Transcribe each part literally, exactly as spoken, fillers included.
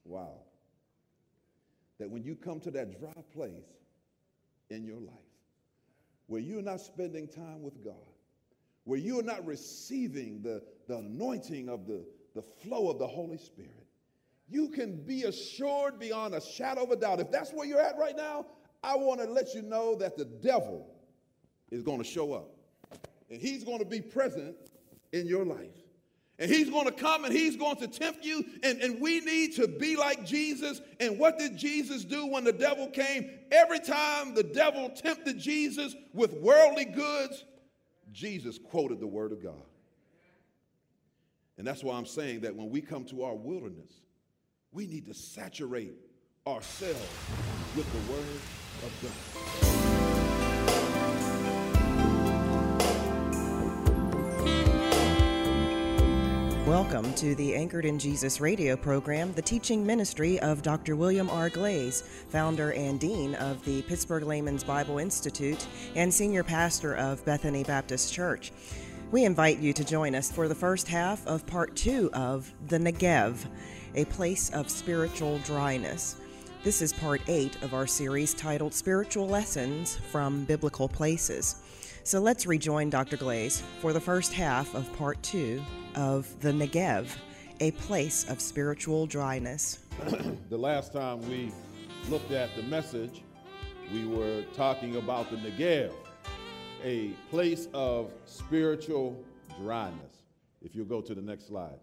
Wow. That when you come to that dry place in your life, where you're not spending time with God, where you're not receiving the, the anointing of the, the flow of the Holy Spirit, you can be assured beyond a shadow of a doubt. If that's where you're at right now, I want to let you know that the devil is going to show up. And he's going to be present in your life. And he's going to come and he's going to tempt you. And, and we need to be like Jesus. And what did Jesus do when the devil came? Every time the devil tempted Jesus with worldly goods, Jesus quoted the word of God. And that's why I'm saying that when we come to our wilderness, we need to saturate ourselves with the word of God. Welcome to the Anchored in Jesus radio program, the teaching ministry of Doctor William R. Glaze, founder and dean of the Pittsburgh Layman's Bible Institute and senior pastor of Bethany Baptist Church. We invite you to join us for the first half of part two of The Negev, a place of spiritual dryness. This is part eight of our series titled Spiritual Lessons from Biblical Places. So let's rejoin Doctor Glaze for the first half of part two of The Negev, a place of spiritual dryness. The last time we looked at the message, we were talking about the Negev, a place of spiritual dryness. If you'll go to the next slide.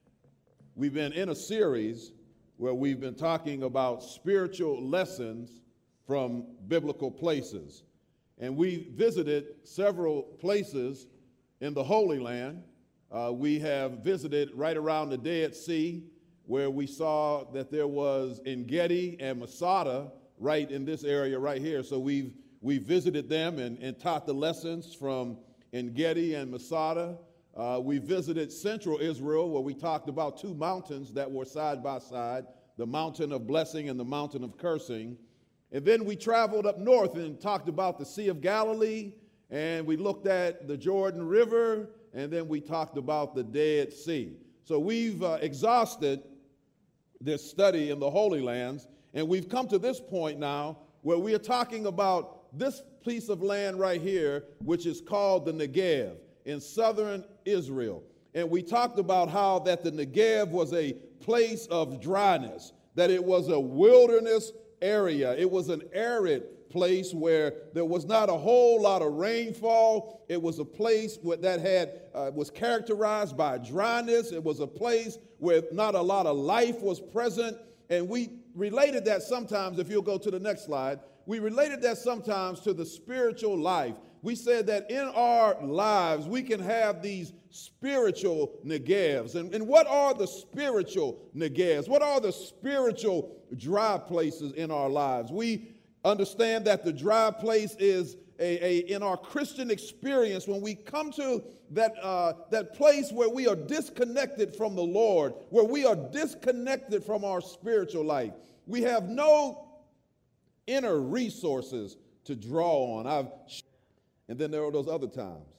We've been in a series where we've been talking about spiritual lessons from biblical places. And we visited several places in the Holy Land. Uh, we have visited right around the Dead Sea, where we saw that there was En-Gedi and Masada right in this area right here. So we've we visited them and, and taught the lessons from En-Gedi and Masada. Uh, we visited central Israel, where we talked about two mountains that were side by side, the mountain of blessing and the mountain of cursing. And then we traveled up north and talked about the Sea of Galilee, and we looked at the Jordan River, and then we talked about the Dead Sea. So we've uh, exhausted this study in the Holy Lands, and we've come to this point now where we are talking about this piece of land right here, which is called the Negev in southern Israel. And we talked about how that the Negev was a place of dryness, that it was a wilderness area. It was an arid place where there was not a whole lot of rainfall. It was a place that had uh, was characterized by dryness. It was a place where not a lot of life was present. And we related that sometimes, if you'll go to the next slide, we related that sometimes to the spiritual life. We said that in our lives, we can have these spiritual negevs. And, and what are the spiritual negevs? What are the spiritual dry places in our lives? We understand that the dry place is a, a in our Christian experience when we come to that uh, that place where we are disconnected from the Lord, where we are disconnected from our spiritual life. We have no inner resources to draw on. I've, and then there are those other times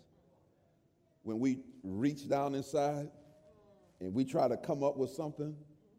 when we reach down inside and we try to come up with something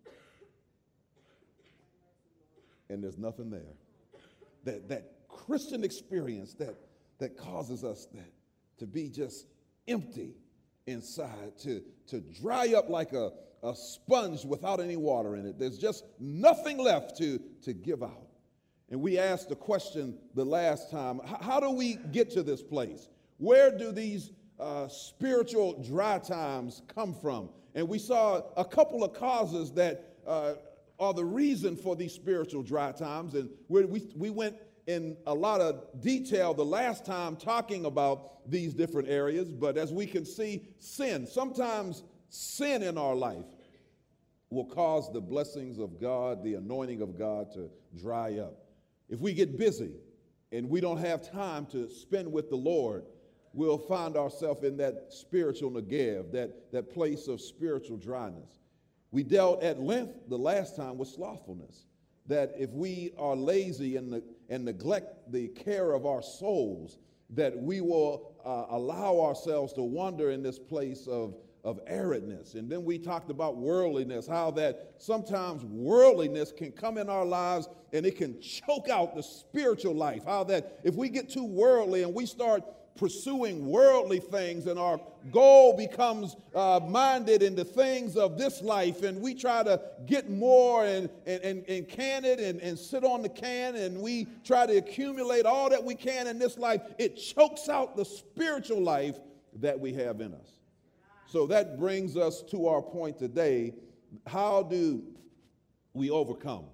and there's nothing there. That, that Christian experience that, that causes us that to be just empty inside, to, to dry up like a, a sponge without any water in it. There's just nothing left to, to give out. And we asked the question the last time, how do we get to this place? Where do these uh, spiritual dry times come from? And we saw a couple of causes that uh, are the reason for these spiritual dry times. And we, we, we went in a lot of detail the last time talking about these different areas. But as we can see, sin, sometimes sin in our life will cause the blessings of God, the anointing of God to dry up. If we get busy and we don't have time to spend with the Lord, we'll find ourselves in that spiritual negev, that, that place of spiritual dryness. We dealt at length the last time with slothfulness, that if we are lazy and, ne- and neglect the care of our souls, that we will uh, allow ourselves to wander in this place of, of aridness. And then we talked about worldliness, how that sometimes worldliness can come in our lives and it can choke out the spiritual life. How that if we get too worldly and we start pursuing worldly things and our goal becomes uh, minded in the things of this life, and we try to get more and, and, and, and can it and, and sit on the can, and we try to accumulate all that we can in this life, it chokes out the spiritual life that we have in us. So that brings us to our point today. How do we overcome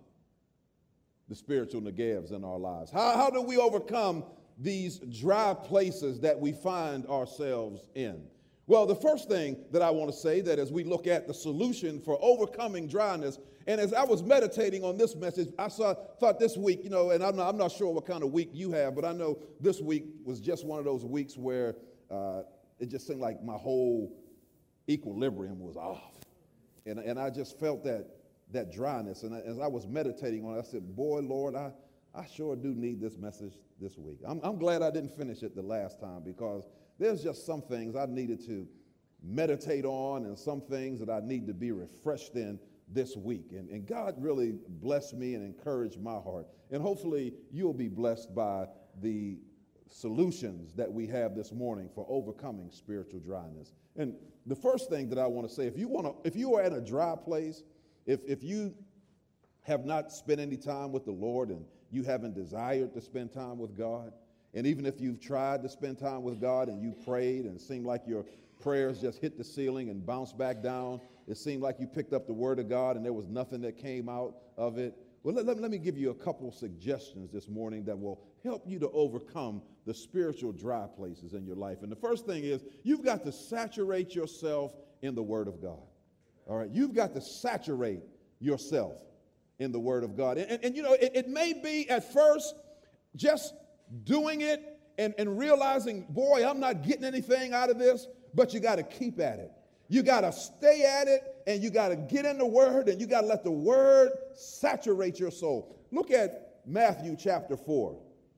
the spiritual negevs in our lives? How, how do we overcome these dry places that we find ourselves in? Well, the first thing that I want to say, that as we look at the solution for overcoming dryness, and as I was meditating on this message, I saw, thought this week, you know, and I'm not, I'm not sure what kind of week you have, but I know this week was just one of those weeks where uh, it just seemed like my whole equilibrium was off. And, and I just felt that, that dryness. And as I was meditating on it, I said, boy, Lord, I, I sure do need this message this week. I'm, I'm glad I didn't finish it the last time, because there's just some things I needed to meditate on and some things that I need to be refreshed in this week. And, and God really blessed me and encouraged my heart. And hopefully you'll be blessed by the solutions that we have this morning for overcoming spiritual dryness. And the first thing that I want to say, if you want to, if you are at a dry place, if, if you have not spent any time with the Lord and you haven't desired to spend time with God, and even if you've tried to spend time with God and you prayed and it seemed like your prayers just hit the ceiling and bounced back down, it seemed like you picked up the word of God and there was nothing that came out of it, well, let, let, let me give you a couple suggestions this morning that will help you to overcome the spiritual dry places in your life. And the first thing is, you've got to saturate yourself in the word of God. All right, you've got to saturate yourself in the word of God. And, and, and you know, it, it may be at first just doing it and, and realizing, boy, I'm not getting anything out of this, but you got to keep at it. You got to stay at it, and you got to get in the word, and you got to let the word saturate your soul. Look at Matthew chapter four.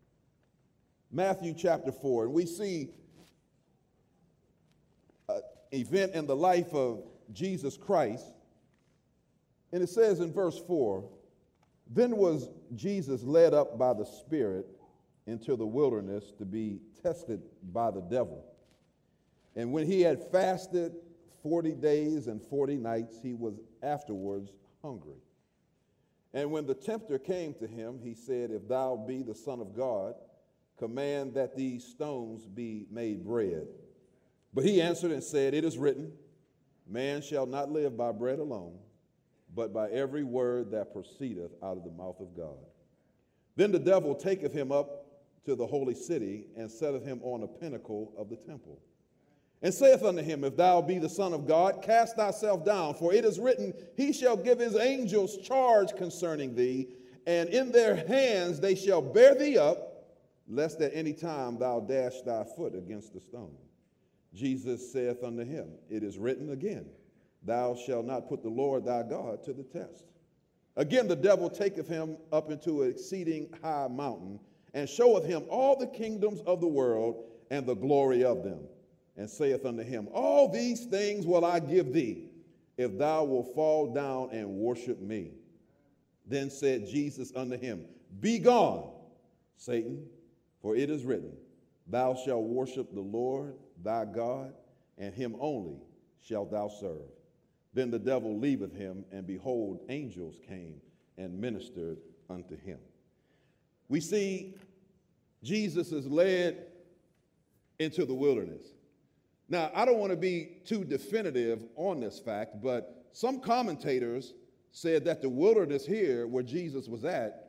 Matthew chapter four, and we see an event in the life of Jesus Christ. And it says in verse four, then was Jesus led up by the Spirit into the wilderness to be tested by the devil. And when he had fasted forty days and forty nights, he was afterwards hungry. And when the tempter came to him, he said, if thou be the Son of God, command that these stones be made bread. But he answered and said, it is written, man shall not live by bread alone, but by every word that proceedeth out of the mouth of God. Then the devil taketh him up to the holy city, and setteth him on a pinnacle of the temple, and saith unto him, if thou be the Son of God, cast thyself down, for it is written, he shall give his angels charge concerning thee, and in their hands they shall bear thee up, lest at any time thou dash thy foot against a stone. Jesus saith unto him, it is written again, thou shalt not put the Lord thy God to the test. Again the devil taketh him up into an exceeding high mountain, and showeth him all the kingdoms of the world and the glory of them, and saith unto him, all these things will I give thee, if thou wilt fall down and worship me. Then said Jesus unto him, be gone, Satan, for it is written, thou shalt worship the Lord thy God, and him only shalt thou serve. Then the devil leaveth him, and behold, angels came and ministered unto him. We see Jesus is led into the wilderness. Now, I don't want to be too definitive on this fact, but some commentators said that the wilderness here where Jesus was at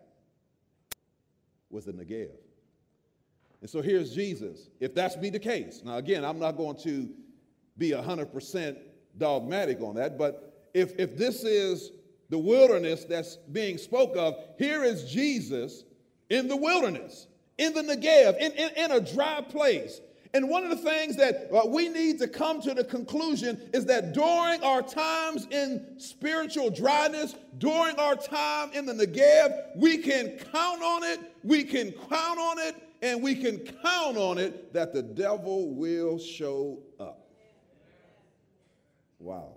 was the Negev. And so here's Jesus, if that's be the case. Now, again, I'm not going to be one hundred percent dogmatic on that, but if, if this is the wilderness that's being spoke of, here is Jesus in the wilderness, in the Negev, in, in, in a dry place. And one of the things that uh, we need to come to the conclusion is that during our times in spiritual dryness, during our time in the Negev, we can count on it, we can count on it, and we can count on it that the devil will show up. Wow.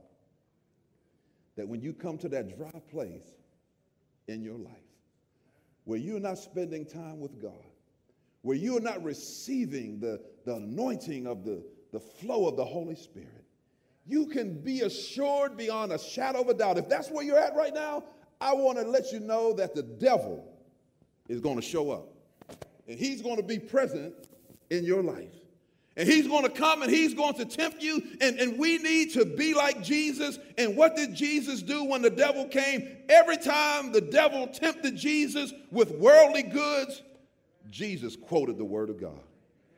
That when you come to that dry place in your life, where you're not spending time with God, where you're not receiving the, the anointing of the, the flow of the Holy Spirit, you can be assured beyond a shadow of a doubt. If that's where you're at right now, I want to let you know that the devil is going to show up. And he's going to be present in your life. And he's going to come and he's going to tempt you. And, and we need to be like Jesus. And what did Jesus do when the devil came? Every time the devil tempted Jesus with worldly goods, Jesus quoted the word of God.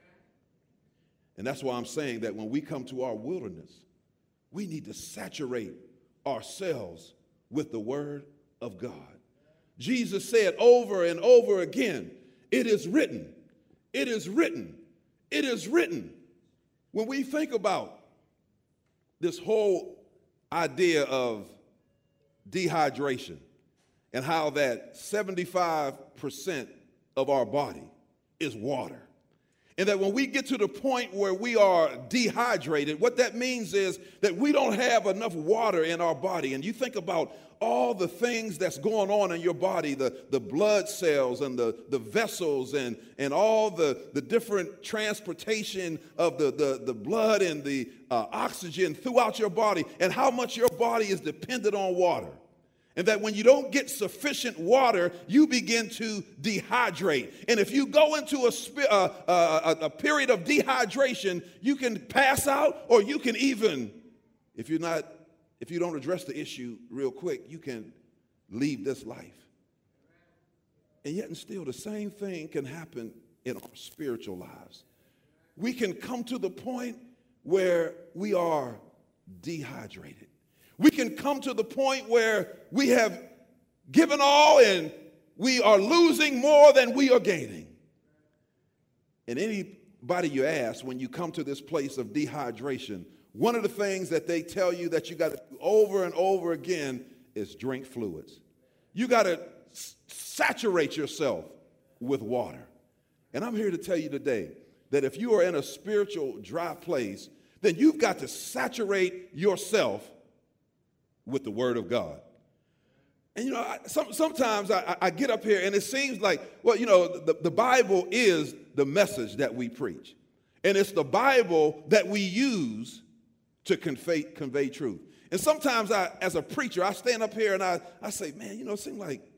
And that's why I'm saying that when we come to our wilderness, we need to saturate ourselves with the word of God. Jesus said over and over again, it is written, it is written, it is written. When we think about this whole idea of dehydration and how that seventy-five percent of our body is water, and that when we get to the point where we are dehydrated, what that means is that we don't have enough water in our body. And you think about all the things that's going on in your body, the, the blood cells and the, the vessels and, and all the, the different transportation of the, the, the blood and the uh, oxygen throughout your body, and how much your body is dependent on water. And that when you don't get sufficient water, you begin to dehydrate. And if you go into a, sp- uh, uh, a, a period of dehydration, you can pass out, or you can even, if you're not, if you don't address the issue real quick, you can leave this life. And yet and still, the same thing can happen in our spiritual lives. We can come to the point where we are dehydrated. We can come to the point where we have given all and we are losing more than we are gaining. And anybody you ask, when you come to this place of dehydration, one of the things that they tell you that you got to do over and over again is drink fluids. You got to s- saturate yourself with water. And I'm here to tell you today that if you are in a spiritual dry place, then you've got to saturate yourself with the word of God. And, you know, I, some, sometimes I, I get up here and it seems like, well, you know, the, the Bible is the message that we preach. And it's the Bible that we use to convey, convey truth. And sometimes I, as a preacher, I stand up here and I, I say, man, you know, it seems like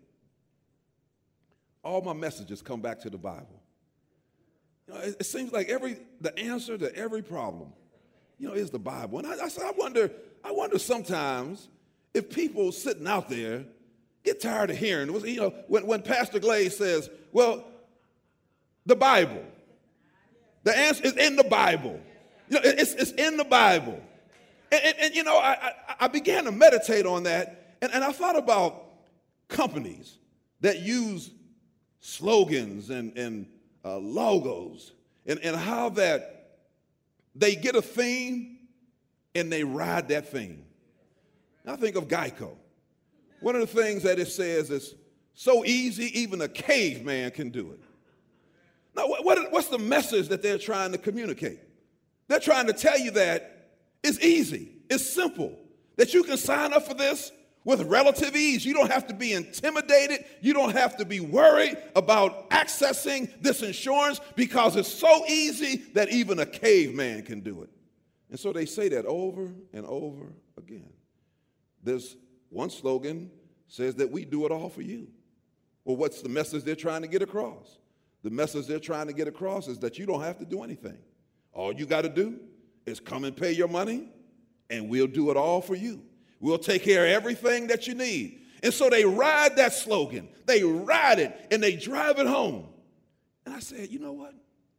all my messages come back to the Bible. You know, it, it seems like every the answer to every problem, you know, is the Bible. And I, I, I wonder, I wonder sometimes if people sitting out there get tired of hearing, you know, when, when Pastor Glaze says, well, the Bible, the answer is in the Bible. You know, it's, it's in the Bible. And, and, and you know, I, I, I began to meditate on that, and, and I thought about companies that use slogans and, and uh, logos, and, and how that they get a theme and they ride that theme. I think of Geico. One of the things that it says is, so easy, even a caveman can do it. Now, what, what, what's the message that they're trying to communicate? They're trying to tell you that it's easy, it's simple, that you can sign up for this with relative ease. You don't have to be intimidated. You don't have to be worried about accessing this insurance, because it's so easy that even a caveman can do it. And so they say that over and over again. There's one slogan says that we do it all for you. Well, what's the message they're trying to get across? The message they're trying to get across is that you don't have to do anything. All you got to do is come and pay your money, and we'll do it all for you. We'll take care of everything that you need. And so they ride that slogan. They ride it, and they drive it home. And I said, you know what?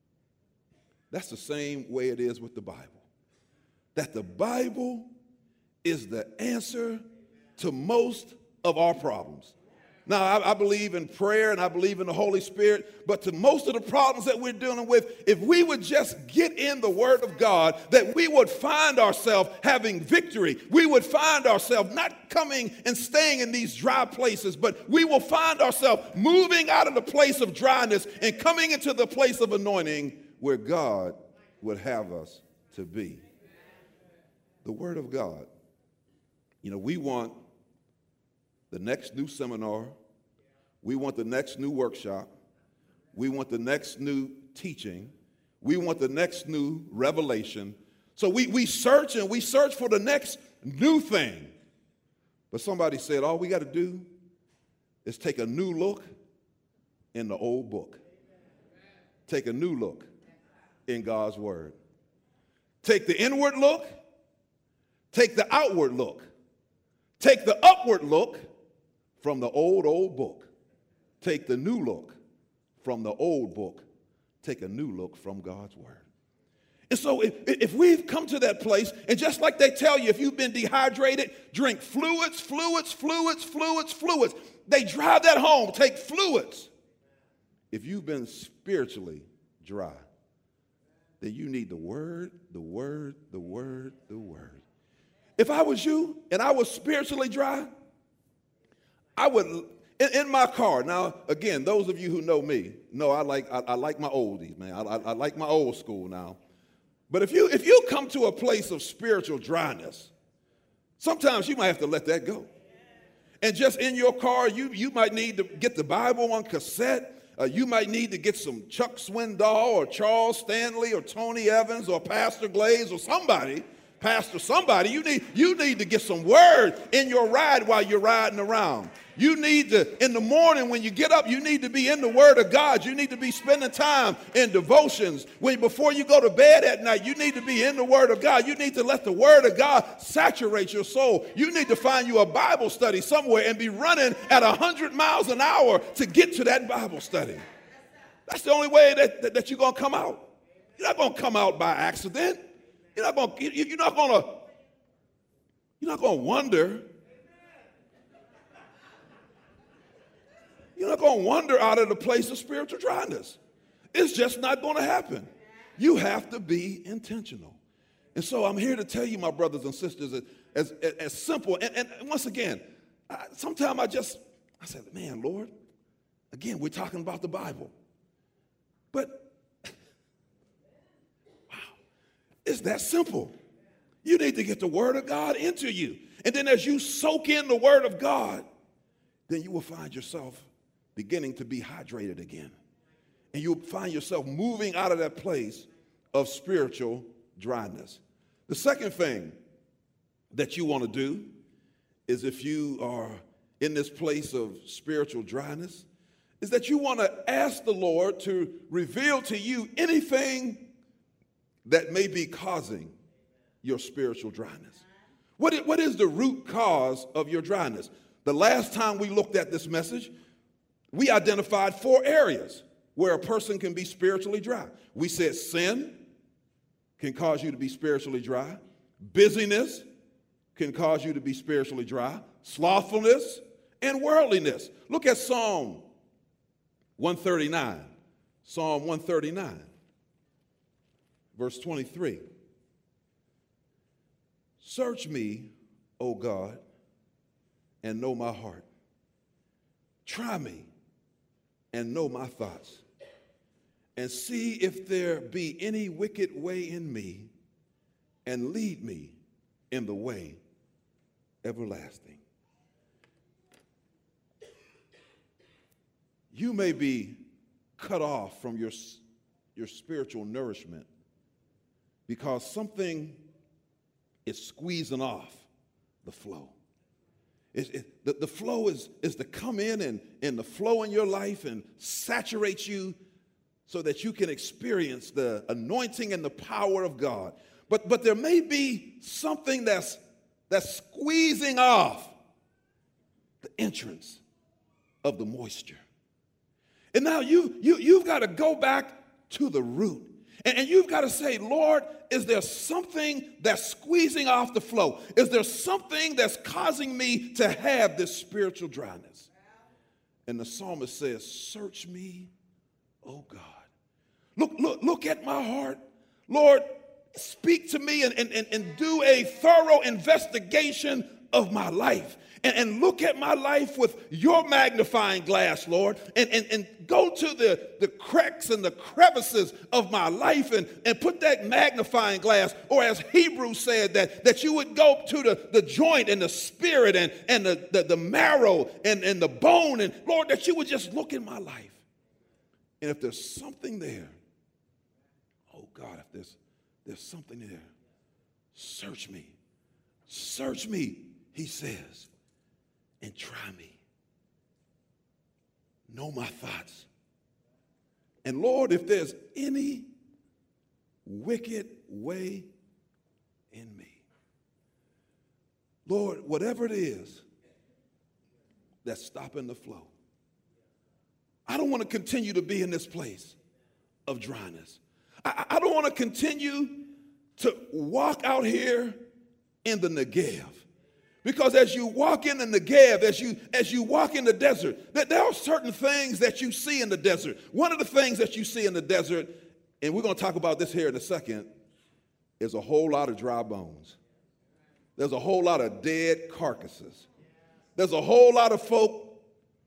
That's the same way it is with the Bible. That the Bible is the answer to most of our problems. Now, I, I believe in prayer and I believe in the Holy Spirit, but to most of the problems that we're dealing with, if we would just get in the Word of God, that we would find ourselves having victory. We would find ourselves not coming and staying in these dry places, but we will find ourselves moving out of the place of dryness and coming into the place of anointing where God would have us to be. The Word of God You know, we want the next new seminar. We want the next new workshop. We want the next new teaching. We want the next new revelation. So we, we search and we search for the next new thing. But somebody said, all we got to do is take a new look in the old book. Take a new look in God's word. Take the inward look. Take the outward look. Take the upward look from the old, old book. Take the new look from the old book. Take a new look from God's word. And so if, if we've come to that place, and just like they tell you, if you've been dehydrated, drink fluids, fluids, fluids, fluids, fluids. They drive that home. Take fluids. If you've been spiritually dry, then you need the word, the word, the word, the word. If I was you and I was spiritually dry, I would, in, in my car, now, again, those of you who know me, know I like I, I like my oldies, man. I, I, I like my old school now. But if you if you come to a place of spiritual dryness, sometimes you might have to let that go. And just in your car, you, you might need to get the Bible on cassette. Uh, you might need to get some Chuck Swindoll or Charles Stanley or Tony Evans or Pastor Glaze or somebody, Pastor somebody. You need, you need to get some word in your ride while you're riding around. You need to, in the morning when you get up, you need to be in the Word of God. You need to be spending time in devotions. When, before you go to bed at night, you need to be in the Word of God. You need to let the Word of God saturate your soul. You need to find you a Bible study somewhere and be running at one hundred miles an hour to get to that Bible study. That's the only way that, that, that you're going to come out. You're not going to come out by accident. You're not going to, you're not going to, you're not going to wonder. You're not going to wander out of the place of spiritual dryness. It's just not going to happen. You have to be intentional. And so I'm here to tell you, my brothers and sisters, as, as, as simple. And, and once again, sometimes I just, I said, man, Lord, again, we're talking about the Bible. But, wow, it's that simple. You need to get the Word of God into you. And then as you soak in the Word of God, then you will find yourself beginning to be hydrated again. And you'll find yourself moving out of that place of spiritual dryness. The second thing that you want to do is, if you are in this place of spiritual dryness, is that you want to ask the Lord to reveal to you anything that may be causing your spiritual dryness. What is, what is the root cause of your dryness? The last time we looked at this message, we identified four areas where a person can be spiritually dry. We said sin can cause you to be spiritually dry. Busyness can cause you to be spiritually dry. Slothfulness and worldliness. Look at Psalm one thirty-nine. Psalm one thirty-nine, verse twenty-three. Search me, O God, and know my heart. Try me and know my thoughts, and see if there be any wicked way in me, and lead me in the way everlasting. You may be cut off from your, your spiritual nourishment because something is squeezing off the flow. It, it, the, the flow is, is to come in and, and the flow in your life and saturate you so that you can experience the anointing and the power of God. But, but there may be something that's, that's squeezing off the entrance of the moisture. And now you, you, you've got to go back to the root. And, and you've got to say, Lord, is there something that's squeezing off the flow? Is there something that's causing me to have this spiritual dryness? And the psalmist says, search me, oh God. Look, look, look at my heart. Lord, speak to me and, and, and, and do a thorough investigation of my life and, and look at my life with your magnifying glass, Lord, and, and, and go to the, the cracks and the crevices of my life and, and put that magnifying glass, or as Hebrews said, that, that you would go to the, the joint and the spirit and, and the, the, the marrow and, and the bone, and Lord, that you would just look in my life. And if there's something there, oh God, if there's, there's something there, search me. Search me, he says, and try me. Know my thoughts. And Lord, if there's any wicked way in me, Lord, whatever it is that's stopping the flow, I don't want to continue to be in this place of dryness. I, I don't want to continue to walk out here in the Negev. Because as you walk in the Negev, as you, as you walk in the desert, that there are certain things that you see in the desert. One of the things that you see in the desert, and we're going to talk about this here in a second, is a whole lot of dry bones. There's a whole lot of dead carcasses. There's a whole lot of folk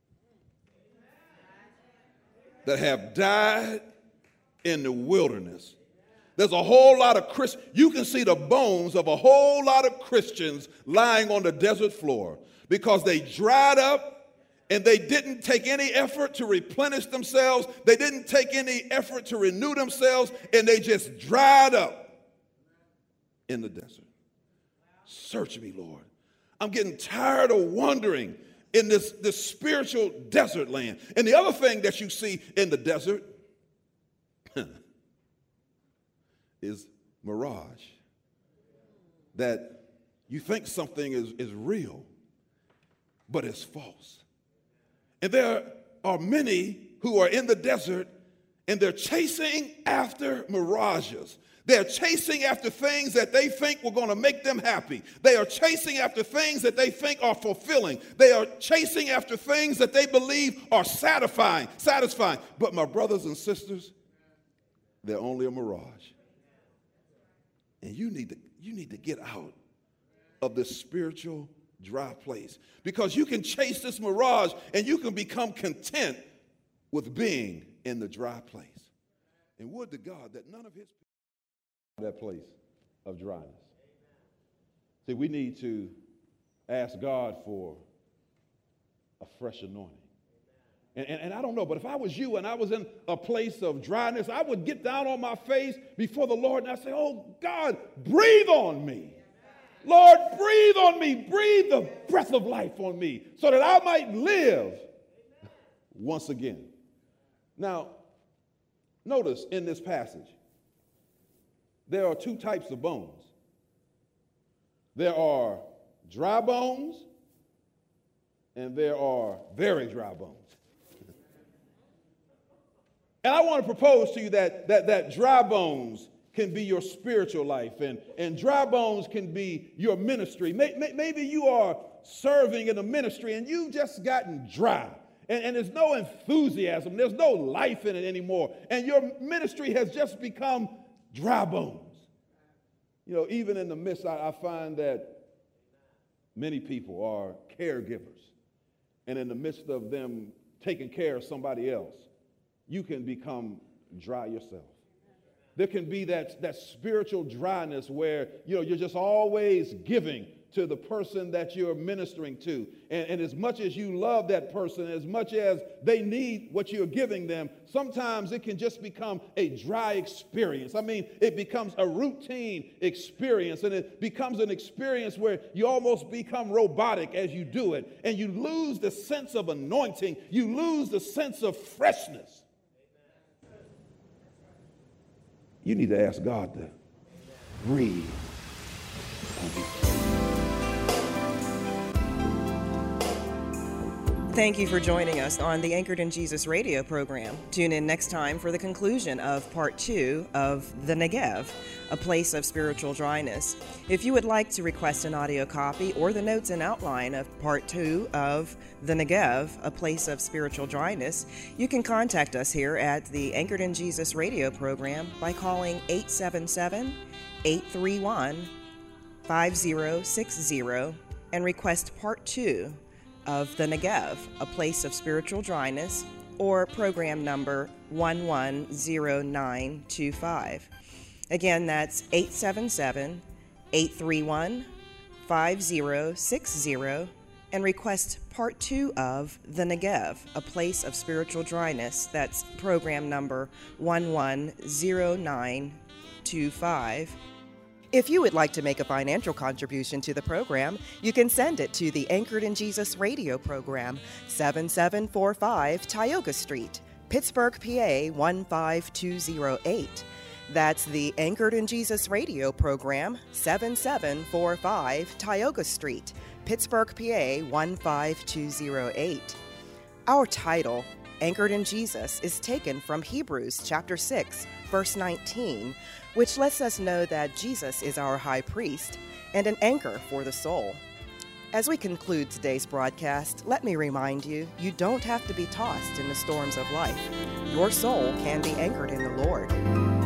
that have died in the wilderness. There's a whole lot of Christians. You can see the bones of a whole lot of Christians lying on the desert floor because they dried up and they didn't take any effort to replenish themselves. They didn't take any effort to renew themselves, and they just dried up in the desert. Search me, Lord. I'm getting tired of wandering in this, this spiritual desert land. And the other thing that you see in the desert is mirage. That you think something is, is real, but it's false. And there are many who are in the desert and they're chasing after mirages. They're chasing after things that they think were going to make them happy. They are chasing after things that they think are fulfilling. They are chasing after things that they believe are satisfying, satisfying. But my brothers and sisters, they're only a mirage. And you need to, you need to get out of this spiritual dry place, because you can chase this mirage and you can become content with being in the dry place. And would to God that none of his people that place of dryness. See, we need to ask God for a fresh anointing. And, and, and I don't know, but if I was you and I was in a place of dryness, I would get down on my face before the Lord and I say, oh, God, breathe on me. Lord, breathe on me. Breathe the breath of life on me so that I might live once again. Now, notice in this passage, there are two types of bones. There are dry bones and there are very dry bones. And I want to propose to you that, that, that dry bones can be your spiritual life, and, and dry bones can be your ministry. May, may, maybe you are serving in a ministry and you've just gotten dry, and, and there's no enthusiasm, there's no life in it anymore, and your ministry has just become dry bones. You know, even in the midst, I, I find that many people are caregivers, and in the midst of them taking care of somebody else, you can become dry yourself. There can be that, that spiritual dryness where, you know, you're just always giving to the person that you're ministering to. And, and as much as you love that person, as much as they need what you're giving them, sometimes it can just become a dry experience. I mean, it becomes a routine experience, and it becomes an experience where you almost become robotic as you do it, and you lose the sense of anointing. You lose the sense of freshness. You need to ask God to breathe on you. Thank you for joining us on the Anchored in Jesus radio program. Tune in next time for the conclusion of part two of The Negev, a place of spiritual dryness. If you would like to request an audio copy or the notes and outline of part two of The Negev, a place of spiritual dryness, you can contact us here at the Anchored in Jesus radio program by calling eight seven seven, eight three one, five zero six zero and request part two of The Negev, A Place of Spiritual Dryness, or program number one one zero nine two five. Again, that's eight seven seven, eight three one, five zero six zero, and request part two of The Negev, A Place of Spiritual Dryness. That's program number one one zero nine two five. If you would like to make a financial contribution to the program, you can send it to the Anchored in Jesus radio program, seven seven four five Tioga Street, Pittsburgh, P A one five two zero eight. That's the Anchored in Jesus radio program, seven seven four five Tioga Street, Pittsburgh, P A one five two zero eight. Our title, Anchored in Jesus, is taken from Hebrews chapter six, verse nineteen, which lets us know that Jesus is our high priest and an anchor for the soul. As we conclude today's broadcast, let me remind you, you don't have to be tossed in the storms of life. Your soul can be anchored in the Lord.